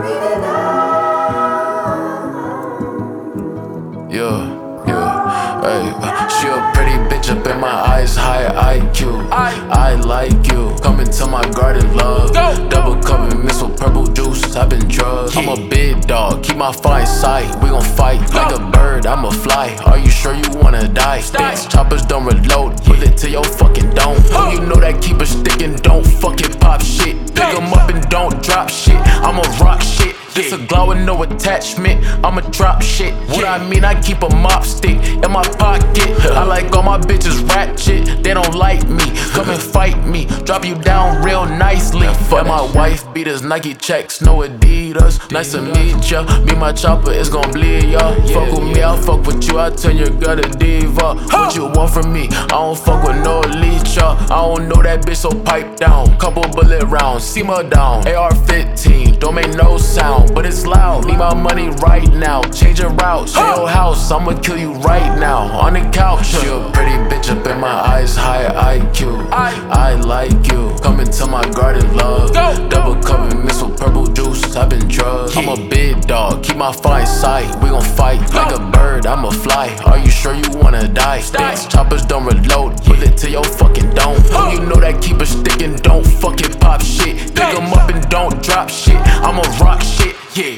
Hey, she a pretty bitch up in my eyes, high IQ. I like you, come into my garden, love. Double cup mixed with purple juice, I've been drugged. I'm a big dog, keep my fine sight. We gon' fight like a bird, I'ma fly. Are you sure you wanna die? Bitch, choppers don't reload, put it to your fucking dome. Who you know that keep it sticking, don't fucking pop shit. Pick 'em up and don't drop shit, I'ma rock shit. This a glow with no attachment, I'ma drop shit. What I mean, I keep a mop stick in my pocket. I like all my bitches ratchet, they don't like me. Come and fight me, drop you down real nicely. And my wife beaters, Nike checks, no Adidas. Nice to meet ya, me my chopper is gon' bleed ya. Fuck with me, I'll fuck with you, I'll turn your girl to diva. What you want from me? I don't fuck with no elite, ya. I don't know that bitch, so pipe down. Couple bullet rounds, simmer down. AR-15, don't make no sound, but it's loud. Need my money right now, change your route. Show your house, I'ma kill you right now on the couch. She a pretty bitch up in my eyes, high IQ. I like you, come into my garden, love. Double cup mixed with purple juice, I've been drugged. I'm a big dog, keep my fine sight. We gon' fight like a bird, I'ma fly. Are you sure you wanna die? Bitch, choppers don't reload, put it to your fucking dome. Who you know that keep it sticking, don't fucking pop shit. Pick 'em up and don't drop shit, I'ma rock shit. Yeah.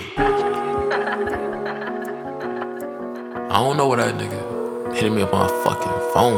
I don't know what that nigga hitting me up on my fucking phone.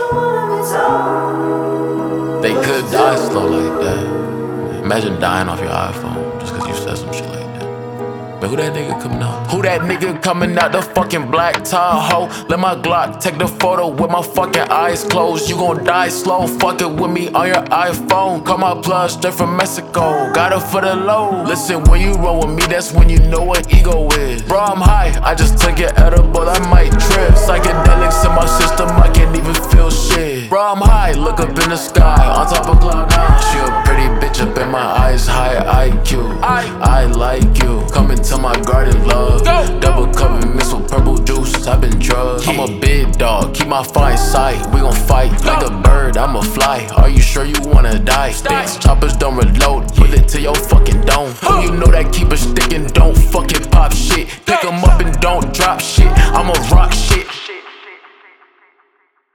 They could die slow like that. Imagine dying off your iPhone just cause you said some shit like that. But who that nigga coming out? Who that nigga coming out the fucking black Tahoe? Let my Glock take the photo with my fucking eyes closed. You gon' die slow, fucking with me on your iPhone. Call my plug straight from Mexico, got it for the low. Listen, when you roll with me, that's when you know what ego is. Bro, I'm high, I just took it edible, I might trip. Psychedelics in my system, I can't even feel shit. Bro, I'm high, look up in the sky, on top of cloud nine. She a pretty bitch up in my eyes, high IQ. I like you, come into my garden, love. Double cup mixed with purple juice, I've been drugged. I'm a big dog, keep my fine sight. We gon' fight like a bird, I'ma fly. Are you sure you wanna die? Bitch, choppers don't reload, put it to your fucking dome. Who you know that keep it sticking, don't fucking pop shit. Pick 'em up and don't drop shit, I'ma rock shit.